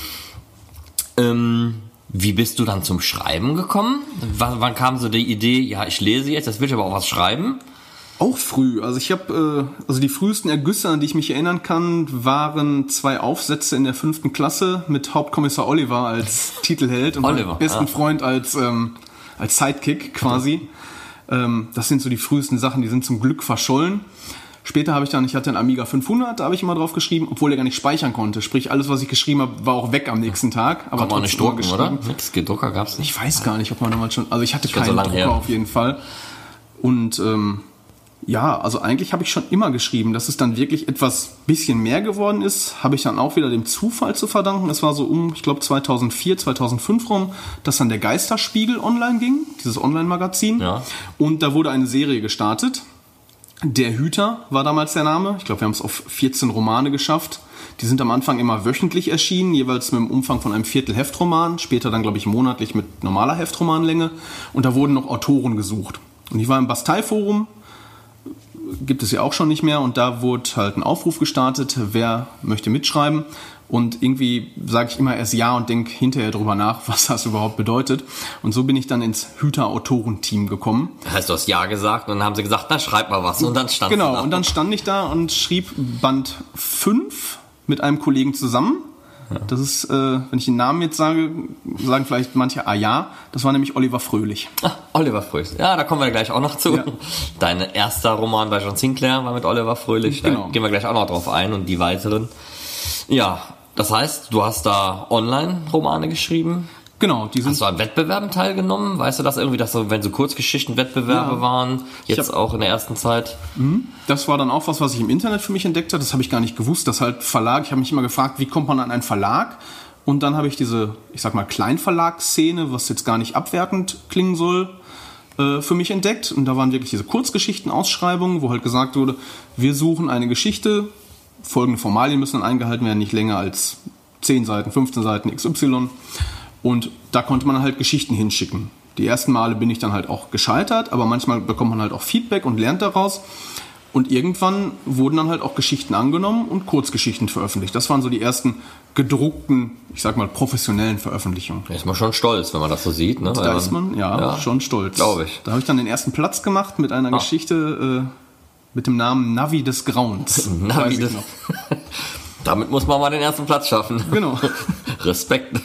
Ähm, wie bist du dann zum Schreiben gekommen? W- wann kam so die Idee, ja, ich lese jetzt, jetzt will ich aber auch was schreiben? Auch früh. Also ich habe, äh, also die frühesten Ergüsse, an die ich mich erinnern kann, waren zwei Aufsätze in der fünften Klasse mit Hauptkommissar Oliver als Titelheld und Oliver, meinem besten ah. Freund als ähm, als Sidekick quasi. Ähm, das sind so die frühesten Sachen, die sind zum Glück verschollen. Später habe ich dann, ich hatte einen Amiga fünfhundert, da habe ich immer drauf geschrieben, obwohl der gar nicht speichern konnte. Sprich, alles, was ich geschrieben habe, war auch weg am nächsten Tag. Aber Kann man nicht drucken, oder? Nix, Drucker gab's nicht. Ich weiß gar nicht, ob man damals schon, also ich hatte keinen so Drucker her. auf jeden Fall. Und ähm, ja, also eigentlich habe ich schon immer geschrieben. Dass es dann wirklich etwas bisschen mehr geworden ist, habe ich dann auch wieder dem Zufall zu verdanken. Das war so um, ich glaube zweitausendvier, zweitausendfünf rum, dass dann der Geisterspiegel online ging, dieses Online-Magazin. Ja. Und da wurde eine Serie gestartet. Der Hüter war damals der Name. Ich glaube, wir haben es auf vierzehn Romane geschafft. Die sind am Anfang immer wöchentlich erschienen, jeweils mit dem Umfang von einem Viertel Heftroman. Später dann, glaube ich, monatlich mit normaler Heftromanlänge. Und da wurden noch Autoren gesucht. Und ich war im Bastei-Forum, gibt es ja auch schon nicht mehr und da wurde halt ein Aufruf gestartet, wer möchte mitschreiben. Und irgendwie sage ich immer erst ja und denke hinterher drüber nach, was das überhaupt bedeutet. Und so bin ich dann ins Hüter-Autorenteam gekommen. Das heißt, du hast ja gesagt und dann haben sie gesagt, na schreib mal was. Und dann stand Genau, da. Und dann stand ich da und schrieb Band fünf mit einem Kollegen zusammen. Ja. Das ist, äh, wenn ich den Namen jetzt sage, sagen vielleicht manche, ah ja, das war nämlich Oliver Fröhlich. Ach, Oliver Fröhlich. Ja, da kommen wir gleich auch noch zu. Ja. Dein erster Roman bei John Sinclair war mit Oliver Fröhlich. Da genau. gehen wir gleich auch noch drauf ein und die weiteren. Ja, das heißt, du hast da Online-Romane geschrieben? Genau. Die sind hast du an Wettbewerben teilgenommen? Weißt du das irgendwie, dass so, wenn so Kurzgeschichten-Wettbewerbe ja. waren, jetzt hab, auch in der ersten Zeit? Das war dann auch was, was ich im Internet für mich entdeckt habe. Das habe ich gar nicht gewusst, dass halt Verlag, ich habe mich immer gefragt, wie kommt man an einen Verlag? Und dann habe ich diese, ich sag mal, Kleinverlagsszene, was jetzt gar nicht abwertend klingen soll, äh, für mich entdeckt. Und da waren wirklich diese Kurzgeschichten-Ausschreibungen, wo halt gesagt wurde, wir suchen eine Geschichte, folgende Formalien müssen dann eingehalten werden, nicht länger als zehn Seiten, fünfzehn Seiten X Y. Und da konnte man halt Geschichten hinschicken. Die ersten Male bin ich dann halt auch gescheitert, aber manchmal bekommt man halt auch Feedback und lernt daraus. Und irgendwann wurden dann halt auch Geschichten angenommen und Kurzgeschichten veröffentlicht. Das waren so die ersten gedruckten, ich sag mal, professionellen Veröffentlichungen. Da ist man schon stolz, wenn man das so sieht. Ne? Da man, ist man, ja, ja schon stolz. Glaube ich. Da habe ich dann den ersten Platz gemacht mit einer ah. Geschichte... Äh, mit dem Namen Navi des Grauens. Navi des Damit muss man mal den ersten Platz schaffen. Genau. Respekt.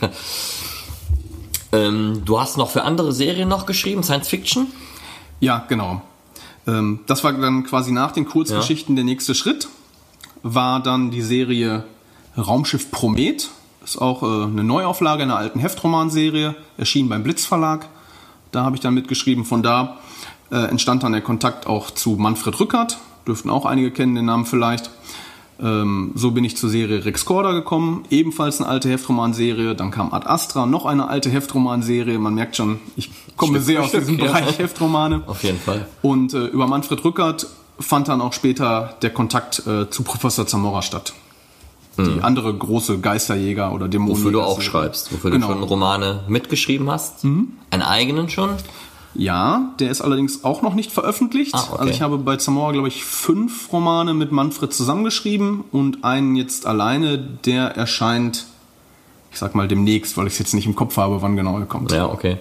Ähm, du hast noch für andere Serien noch geschrieben, Science Fiction? Ja, genau. Ähm, das war dann quasi nach den Kurzgeschichten ja. der nächste Schritt. War dann die Serie Raumschiff Promet. Ist auch äh, eine Neuauflage einer alten Heftromanserie. Erschien beim Blitz Verlag. Da habe ich dann mitgeschrieben. Von da Äh, entstand dann der Kontakt auch zu Manfred Rückert, dürften auch einige kennen den Namen vielleicht. Ähm, so bin ich zur Serie Rex Corder gekommen, ebenfalls eine alte Heftromanserie. Dann kam Ad Astra, noch eine alte Heftromanserie. Man merkt schon, ich komme Stück sehr aus Stück, diesem ja. Bereich Heftromane. Auf jeden Fall. Und äh, über Manfred Rückert fand dann auch später der Kontakt äh, zu Professor Zamora statt. Die hm. andere große Geisterjäger oder Dämonen. Wofür du auch schreibst, wofür genau. du schon Romane mitgeschrieben hast. Mhm. Einen eigenen schon? Ja, der ist allerdings auch noch nicht veröffentlicht. Ah, okay. Also ich habe bei Zamora, glaube ich, fünf Romane mit Manfred zusammengeschrieben und einen jetzt alleine, der erscheint, ich sag mal, demnächst, weil ich es jetzt nicht im Kopf habe, wann genau er kommt. Ja, okay.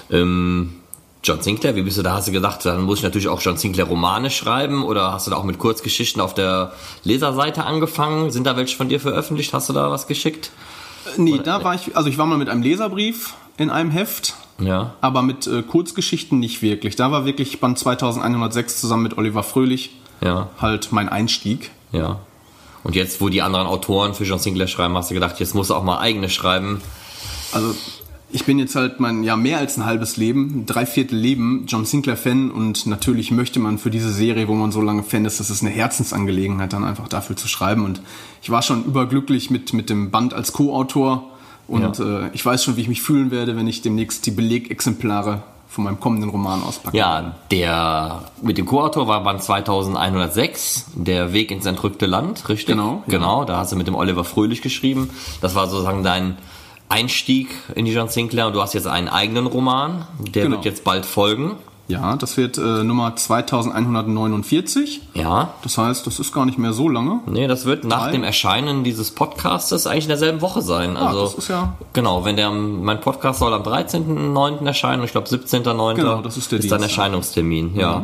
Ähm, John Sinclair, wie bist du da? Hast du gedacht, dann muss ich natürlich auch John Sinclair Romane schreiben oder hast du da auch mit Kurzgeschichten auf der Leserseite angefangen? Sind da welche von dir veröffentlicht? Hast du da was geschickt? Nee, oder? da war ich, also ich war mal mit einem Leserbrief in einem Heft. Ja. Aber mit äh, Kurzgeschichten nicht wirklich. Da war wirklich Band zweitausendeinhundertsechs zusammen mit Oliver Fröhlich ja. halt mein Einstieg. Ja. Und jetzt, wo die anderen Autoren für John Sinclair schreiben, hast du gedacht, jetzt musst du auch mal eigene schreiben. Also ich bin jetzt halt mein ja mehr als ein halbes Leben, drei Viertel Leben John Sinclair-Fan und natürlich möchte man für diese Serie, wo man so lange Fan ist, das ist eine Herzensangelegenheit, dann einfach dafür zu schreiben. Und ich war schon überglücklich mit, mit dem Band als Co-Autor. Und ja. äh, ich weiß schon, wie ich mich fühlen werde, wenn ich demnächst die Belegexemplare von meinem kommenden Roman auspacke. Ja, der mit dem Co-Autor war Band zweitausendeinhundertsechs, Der Weg ins entrückte Land, richtig? Genau. Genau, ja. da hast du mit dem Oliver Fröhlich geschrieben. Das war sozusagen dein Einstieg in die John Sinclair und du hast jetzt einen eigenen Roman, der genau. wird jetzt bald folgen. Ja, das wird äh, Nummer zweitausendeinhundertneunundvierzig. Ja. Das heißt, das ist gar nicht mehr so lange. Nee, das wird nach Drei. dem Erscheinen dieses Podcastes eigentlich in derselben Woche sein. Also, ah, das ist ja... Genau, wenn der, mein Podcast soll am dreizehnten neunten erscheinen, ich glaube siebzehnten neunten Genau, das ist der ist dann Erscheinungstermin, ja. Mhm.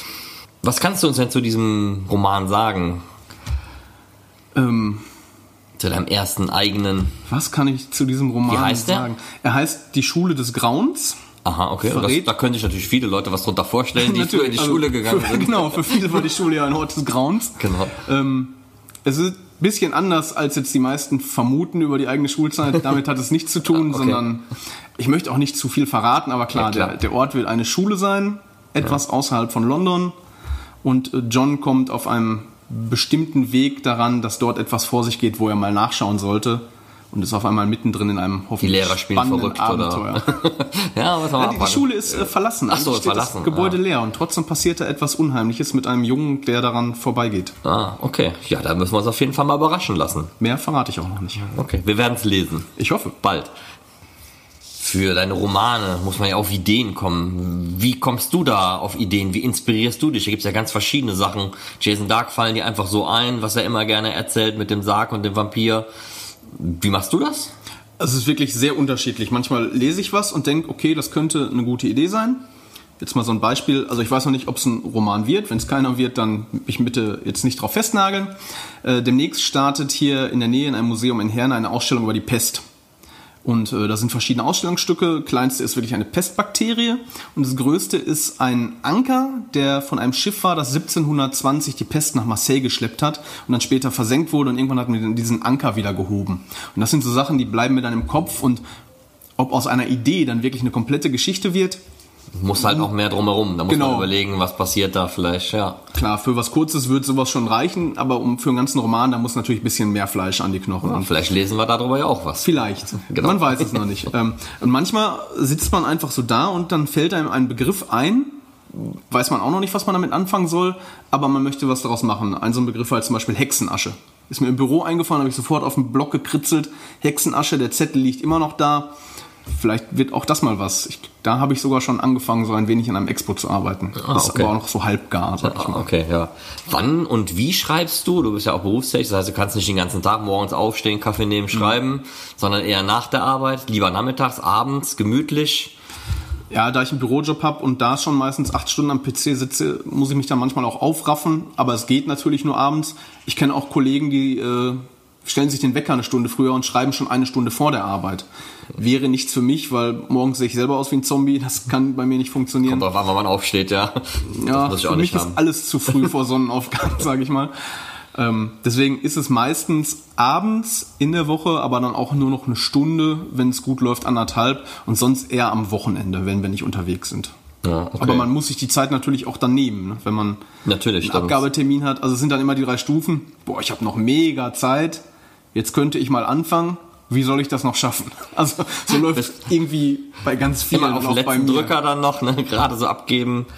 Was kannst du uns denn zu diesem Roman sagen? Ähm... Zu deinem ersten eigenen... Was kann ich zu diesem Roman Wie heißt sagen? Der? Er heißt Die Schule des Grauens. Aha, okay. Und das, da können sich natürlich viele Leute was drunter vorstellen, die früher in die also Schule gegangen für, sind. Genau, für viele war die Schule ja ein Ort des Grauens. Genau. Ähm, es ist ein bisschen anders, als jetzt die meisten vermuten über die eigene Schulzeit. Damit hat es nichts zu tun, okay. sondern ich möchte auch nicht zu viel verraten, aber klar, ja, klar. Der, der Ort wird eine Schule sein, etwas ja. außerhalb von London. Und John kommt auf einem bestimmten Weg daran, dass dort etwas vor sich geht, wo er mal nachschauen sollte. Und ist auf einmal mittendrin in einem hoffentlich die Lehrer spielen verrückt, Abenteuer. Oder? ja, was ja, die, die Schule ist äh, verlassen. Ach so, Eigentlich steht verlassen. Das Gebäude ja. leer und trotzdem passiert da etwas Unheimliches mit einem Jungen, der daran vorbeigeht. Ah, okay. Ja, da müssen wir uns auf jeden Fall mal überraschen lassen. Mehr verrate ich auch noch nicht. Okay, wir werden es lesen. Ich hoffe. Bald. Für deine Romane muss man ja auf Ideen kommen. Wie kommst du da auf Ideen? Wie inspirierst du dich? Da gibt's ja ganz verschiedene Sachen. Jason Dark fallen dir einfach so ein, was er immer gerne erzählt mit dem Sarg und dem Vampir. Wie machst du das? Also es ist wirklich sehr unterschiedlich. Manchmal lese ich was und denke, okay, das könnte eine gute Idee sein. Jetzt mal so ein Beispiel. Also ich weiß noch nicht, ob es ein Roman wird. Wenn es keiner wird, dann ich bitte jetzt nicht drauf festnageln. Äh, demnächst startet hier in der Nähe in einem Museum in Herne eine Ausstellung über die Pest. Und äh, da sind verschiedene Ausstellungsstücke. Kleinste ist wirklich eine Pestbakterie. Und das größte ist ein Anker, der von einem Schiff war, das siebzehnhundertzwanzig die Pest nach Marseille geschleppt hat und dann später versenkt wurde. Und irgendwann hat man diesen Anker wieder gehoben. Und das sind so Sachen, die bleiben mir dann im Kopf. Und ob aus einer Idee dann wirklich eine komplette Geschichte wird, muss halt auch mehr drumherum. Da muss genau. man überlegen, was passiert da vielleicht, ja. Klar, für was Kurzes wird sowas schon reichen, aber um für einen ganzen Roman, da muss natürlich ein bisschen mehr Fleisch an die Knochen. Ja, vielleicht lesen wir darüber ja auch was. Vielleicht. Genau. Man weiß es noch nicht. Und manchmal sitzt man einfach so da und dann fällt einem ein Begriff ein, weiß man auch noch nicht, was man damit anfangen soll, aber man möchte was daraus machen. Ein so ein Begriff halt zum Beispiel Hexenasche. Ist mir im Büro eingefallen, habe ich sofort auf den Block gekritzelt. Hexenasche, der Zettel liegt immer noch da. Vielleicht wird auch das mal was. Ich, da habe ich sogar schon angefangen, so ein wenig an einem Expo zu arbeiten. Ah, das okay. ist aber auch noch so halbgar, sag ich mal. Okay, ja. Wann und wie schreibst du? Du bist ja auch berufstätig, das heißt, du kannst nicht den ganzen Tag morgens aufstehen, Kaffee nehmen, schreiben, mhm. sondern eher nach der Arbeit, lieber nachmittags, abends, gemütlich. Ja, da ich einen Bürojob habe und da schon meistens acht Stunden am P C sitze, muss ich mich dann manchmal auch aufraffen. Aber es geht natürlich nur abends. Ich kenne auch Kollegen, die äh, stellen sich den Wecker eine Stunde früher und schreiben schon eine Stunde vor der Arbeit. Wäre nichts für mich, weil morgens sehe ich selber aus wie ein Zombie. Das kann bei mir nicht funktionieren. Kommt drauf an, wann man aufsteht, ja. Ja, das muss ich für auch mich nicht ist haben. alles zu früh vor Sonnenaufgang, sage ich mal. Ähm, deswegen ist es meistens abends in der Woche, aber dann auch nur noch eine Stunde, wenn es gut läuft, anderthalb. Und sonst eher am Wochenende, wenn wir nicht unterwegs sind. Ja, okay. Aber man muss sich die Zeit natürlich auch dann nehmen, ne? Wenn man natürlich, einen Abgabetermin hat. Also es sind dann immer die drei Stufen. Boah, ich habe noch mega Zeit. Jetzt könnte ich mal anfangen. Wie soll ich das noch schaffen? Also so läuft es irgendwie bei ganz vielen. Immer auf den letzten Drücker dann noch, ne? Gerade so abgeben.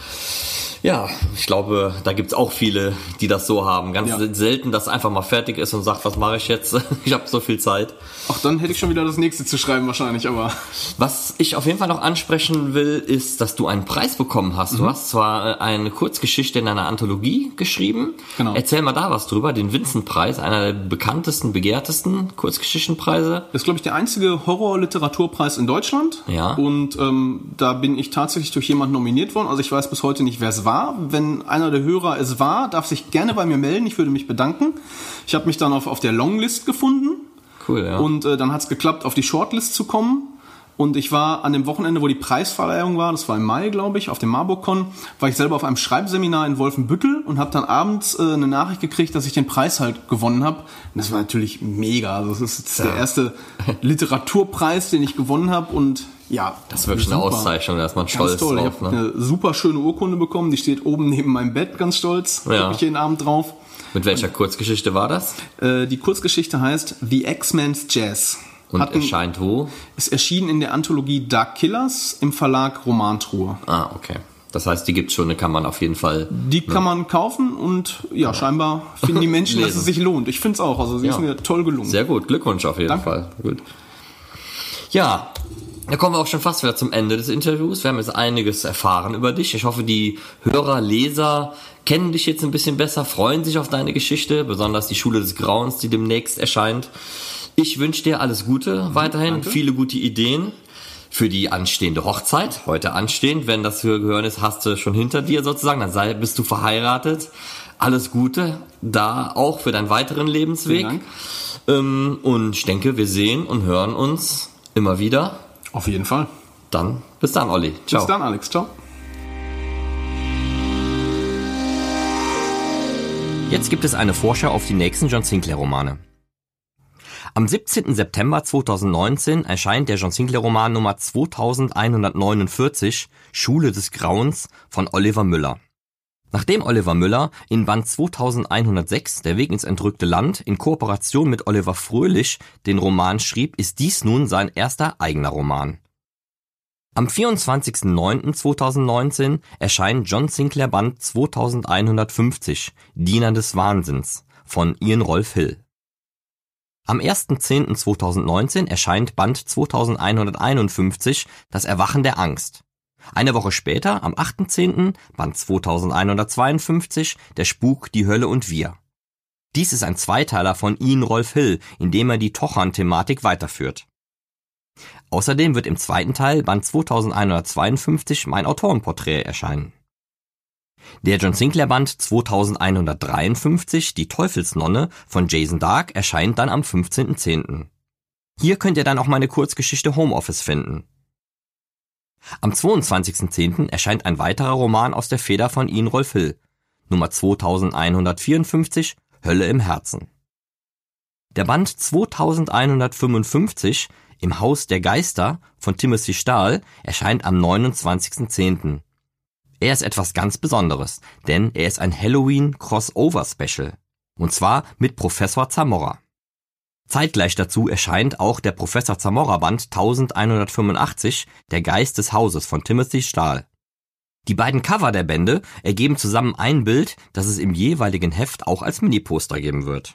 Ja, ich glaube, da gibt's auch viele, die das so haben. Ganz ja. selten, dass einfach mal fertig ist und sagt, was mache ich jetzt? Ich habe so viel Zeit. Ach, dann hätte ich schon wieder das nächste zu schreiben wahrscheinlich, aber... Was ich auf jeden Fall noch ansprechen will, ist, dass du einen Preis bekommen hast. Mhm. Du hast zwar eine Kurzgeschichte in einer Anthologie geschrieben. Genau. Erzähl mal da was drüber. Den Vincent-Preis, einer der bekanntesten, begehrtesten Kurzgeschichtenpreise. Das ist, glaube ich, der einzige Horror-Literaturpreis in Deutschland. Ja. Und ähm, da bin ich tatsächlich durch jemanden nominiert worden. Also ich weiß bis heute nicht, wer es war. Wenn einer der Hörer es war, darf sich gerne bei mir melden. Ich würde mich bedanken. Ich habe mich dann auf, auf der Longlist gefunden. Cool, ja. Und äh, dann hat es geklappt, auf die Shortlist zu kommen. Und ich war an dem Wochenende, wo die Preisverleihung war, das war im Mai, glaube ich, auf dem Marburg-Con, war ich selber auf einem Schreibseminar in Wolfenbüttel und habe dann abends äh, eine Nachricht gekriegt, dass ich den Preis halt gewonnen habe. Und das war natürlich mega. Also das ist jetzt ja. der erste Literaturpreis, den ich gewonnen habe. Und ja, das ist wirklich super. Eine Auszeichnung, da ist man stolz toll. drauf. Ich habe ne? eine super schöne Urkunde bekommen, die steht oben neben meinem Bett, ganz stolz. Da ja. gucke ich jeden Abend drauf. Mit welcher Kurzgeschichte war das? Äh, die Kurzgeschichte heißt The X-Men's Jazz. Und Hatten, erscheint wo? Ist erschienen in der Anthologie Dark Killers im Verlag Romantruhe. Ah, okay. Das heißt, die gibt's schon, die kann man auf jeden Fall... Die kann ne? man kaufen und ja, scheinbar finden die Menschen, dass es sich lohnt. Ich finde es auch, also sie ja. ist mir toll gelungen. Sehr gut, Glückwunsch auf jeden Danke. Fall. Gut. Ja, da kommen wir auch schon fast wieder zum Ende des Interviews. Wir haben jetzt einiges erfahren über dich. Ich hoffe, die Hörer, Leser kennen dich jetzt ein bisschen besser, freuen sich auf deine Geschichte, besonders die Schule des Grauens, die demnächst erscheint. Ich wünsche dir alles Gute weiterhin, Danke. Viele gute Ideen für die anstehende Hochzeit. Heute anstehend, wenn das für gehören ist, hast du schon hinter dir sozusagen, dann sei, bist du verheiratet. Alles Gute da auch für deinen weiteren Lebensweg. Ähm, und ich denke, wir sehen und hören uns immer wieder. Auf jeden Fall. Dann bis dann, Olli. Ciao. Bis dann, Alex. Ciao. Jetzt gibt es eine Vorschau auf die nächsten John Sinclair-Romane. Am siebzehnten September zweitausendneunzehn erscheint der John Sinclair-Roman Nummer zweitausendeinhundertneunundvierzig, Schule des Grauens von Oliver Müller. Nachdem Oliver Müller in Band zweitausendeinhundertsechs, Der Weg ins entrückte Land, in Kooperation mit Oliver Fröhlich den Roman schrieb, ist dies nun sein erster eigener Roman. Am vierundzwanzigsten neunten zweitausendneunzehn erscheint John Sinclair Band zweitausendeinhundertfünfzig, Diener des Wahnsinns, von Ian Rolf Hill. Am ersten zehnten zweitausendneunzehn erscheint Band zweitausendeinhunderteinundfünfzig, Das Erwachen der Angst. Eine Woche später, am achten zehnten Band zweitausendeinhundertzweiundfünfzig, Der Spuk, die Hölle und wir. Dies ist ein Zweiteiler von Ian Rolf Hill, in dem er die Tochan-Thematik weiterführt. Außerdem wird im zweiten Teil, Band zweitausendeinhundertzweiundfünfzig, mein Autorenporträt erscheinen. Der John Sinclair Band zweitausendeinhundertdreiundfünfzig, Die Teufelsnonne von Jason Dark, erscheint dann am fünfzehnten zehnten Hier könnt ihr dann auch meine Kurzgeschichte Homeoffice finden. Am zweiundzwanzigsten zehnten erscheint ein weiterer Roman aus der Feder von Ian Rolf Hill, Nummer zweitausendeinhundertvierundfünfzig, Hölle im Herzen. Der Band zweitausendeinhundertfünfundfünfzig, Im Haus der Geister von Timothy Stahl, erscheint am neunundzwanzigsten zehnten Er ist etwas ganz Besonderes, denn er ist ein Halloween-Crossover-Special. Und zwar mit Professor Zamora. Zeitgleich dazu erscheint auch der Professor Zamora-Band elfhundertfünfundachtzig, Der Geist des Hauses von Timothy Stahl. Die beiden Cover der Bände ergeben zusammen ein Bild, das es im jeweiligen Heft auch als Mini-Poster geben wird.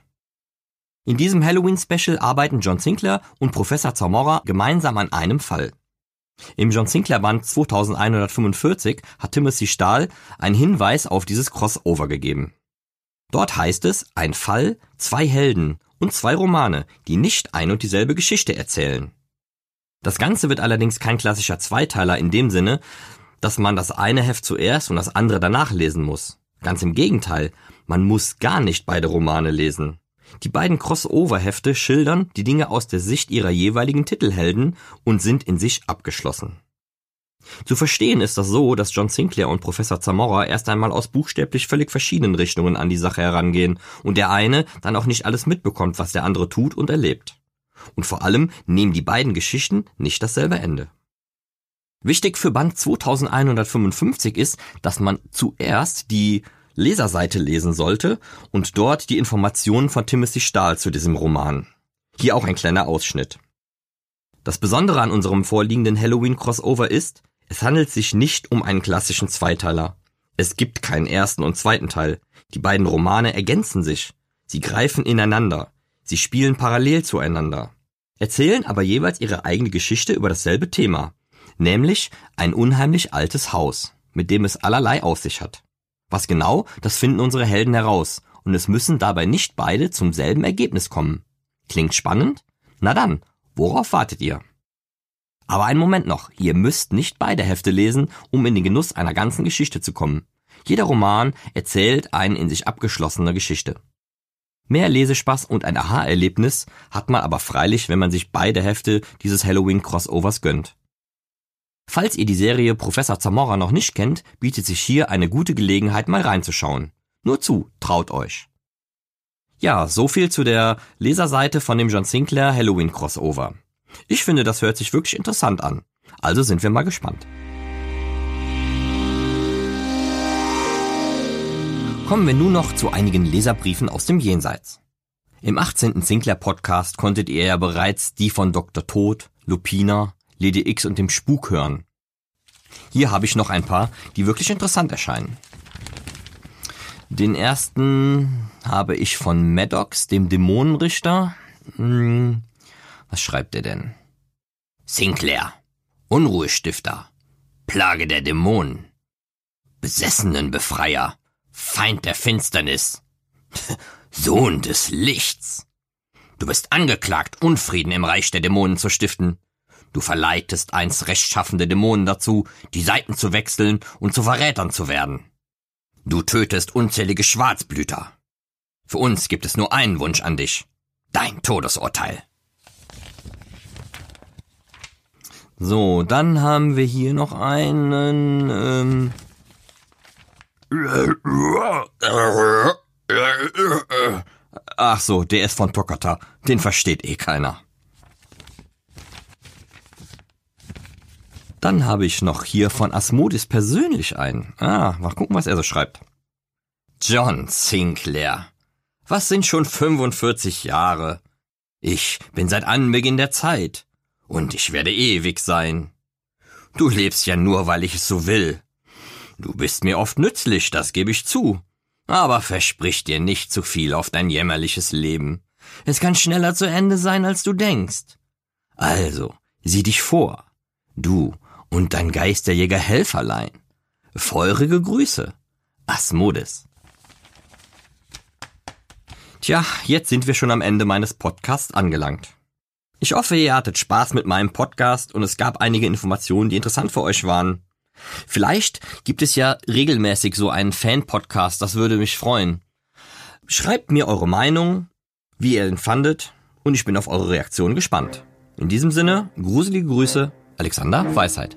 In diesem Halloween-Special arbeiten John Sinclair und Professor Zamora gemeinsam an einem Fall. Im John Sinclair Band zweitausendeinhundertfünfundvierzig hat Timothy Stahl einen Hinweis auf dieses Crossover gegeben. Dort heißt es, ein Fall, zwei Helden und zwei Romane, die nicht ein und dieselbe Geschichte erzählen. Das Ganze wird allerdings kein klassischer Zweiteiler in dem Sinne, dass man das eine Heft zuerst und das andere danach lesen muss. Ganz im Gegenteil, man muss gar nicht beide Romane lesen. Die beiden Crossover-Hefte schildern die Dinge aus der Sicht ihrer jeweiligen Titelhelden und sind in sich abgeschlossen. Zu verstehen ist das so, dass John Sinclair und Professor Zamora erst einmal aus buchstäblich völlig verschiedenen Richtungen an die Sache herangehen und der eine dann auch nicht alles mitbekommt, was der andere tut und erlebt. Und vor allem nehmen die beiden Geschichten nicht dasselbe Ende. Wichtig für Band zweitausendeinhundertfünfundfünfzig ist, dass man zuerst die Leserseite lesen sollte und dort die Informationen von Timothy Stahl zu diesem Roman. Hier auch ein kleiner Ausschnitt. Das Besondere an unserem vorliegenden Halloween-Crossover ist, es handelt sich nicht um einen klassischen Zweiteiler. Es gibt keinen ersten und zweiten Teil. Die beiden Romane ergänzen sich. Sie greifen ineinander. Sie spielen parallel zueinander. Erzählen aber jeweils ihre eigene Geschichte über dasselbe Thema. Nämlich ein unheimlich altes Haus, mit dem es allerlei auf sich hat. Was genau, das finden unsere Helden heraus, und es müssen dabei nicht beide zum selben Ergebnis kommen. Klingt spannend? Na dann, worauf wartet ihr? Aber einen Moment noch, ihr müsst nicht beide Hefte lesen, um in den Genuss einer ganzen Geschichte zu kommen. Jeder Roman erzählt eine in sich abgeschlossene Geschichte. Mehr Lesespaß und ein Aha-Erlebnis hat man aber freilich, wenn man sich beide Hefte dieses Halloween-Crossovers gönnt. Falls ihr die Serie Professor Zamora noch nicht kennt, bietet sich hier eine gute Gelegenheit, mal reinzuschauen. Nur zu, traut euch. Ja, so viel zu der Leserseite von dem John Sinclair Halloween Crossover. Ich finde, das hört sich wirklich interessant an. Also sind wir mal gespannt. Kommen wir nun noch zu einigen Leserbriefen aus dem Jenseits. Im achtzehnten Sinclair Podcast konntet ihr ja bereits die von Doktor Tod, Lupina, Lady X und dem Spuk hören. Hier habe ich noch ein paar, die wirklich interessant erscheinen. Den ersten habe ich von Maddox, dem Dämonenrichter. Hm, was schreibt er denn? Sinclair, Unruhestifter, Plage der Dämonen, Besessenenbefreier, Feind der Finsternis, Sohn des Lichts. Du bist angeklagt, Unfrieden im Reich der Dämonen zu stiften. Du verleitest einst rechtschaffende Dämonen dazu, die Seiten zu wechseln und zu Verrätern zu werden. Du tötest unzählige Schwarzblüter. Für uns gibt es nur einen Wunsch an dich. Dein Todesurteil. So, dann haben wir hier noch einen, ähm... Ach so, der ist von Tokata. Den versteht eh keiner. Dann habe ich noch hier von Asmodis persönlich einen. Ah, mal gucken, was er so schreibt. John Sinclair. Was sind schon fünfundvierzig Jahre? Ich bin seit Anbeginn der Zeit. Und ich werde ewig sein. Du lebst ja nur, weil ich es so will. Du bist mir oft nützlich, das gebe ich zu. Aber versprich dir nicht zu viel auf dein jämmerliches Leben. Es kann schneller zu Ende sein, als du denkst. Also, sieh dich vor. Du und dein Geisterjäger Helferlein. Feurige Grüße. Asmodis. Tja, jetzt sind wir schon am Ende meines Podcasts angelangt. Ich hoffe, ihr hattet Spaß mit meinem Podcast und es gab einige Informationen, die interessant für euch waren. Vielleicht gibt es ja regelmäßig so einen Fan-Podcast, das würde mich freuen. Schreibt mir eure Meinung, wie ihr ihn fandet, und ich bin auf eure Reaktion gespannt. In diesem Sinne, gruselige Grüße, Alexander Weisheit.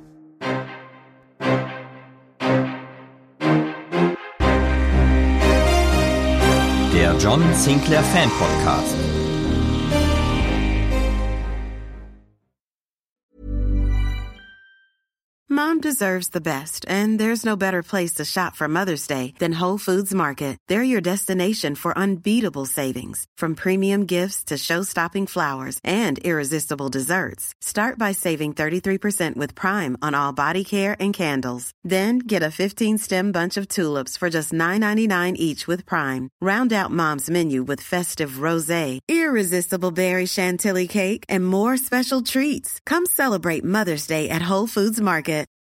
Der John Sinclair Fan Podcast. Mom deserves the best, and there's no better place to shop for Mother's Day than Whole Foods Market. They're your destination for unbeatable savings, from premium gifts to show-stopping flowers and irresistible desserts. Start by saving thirty-three percent with Prime on all body care and candles. Then get a fifteen-stem bunch of tulips for just nine ninety-nine each with Prime. Round out Mom's menu with festive rosé, irresistible berry chantilly cake, and more special treats. Come celebrate Mother's Day at Whole Foods Market.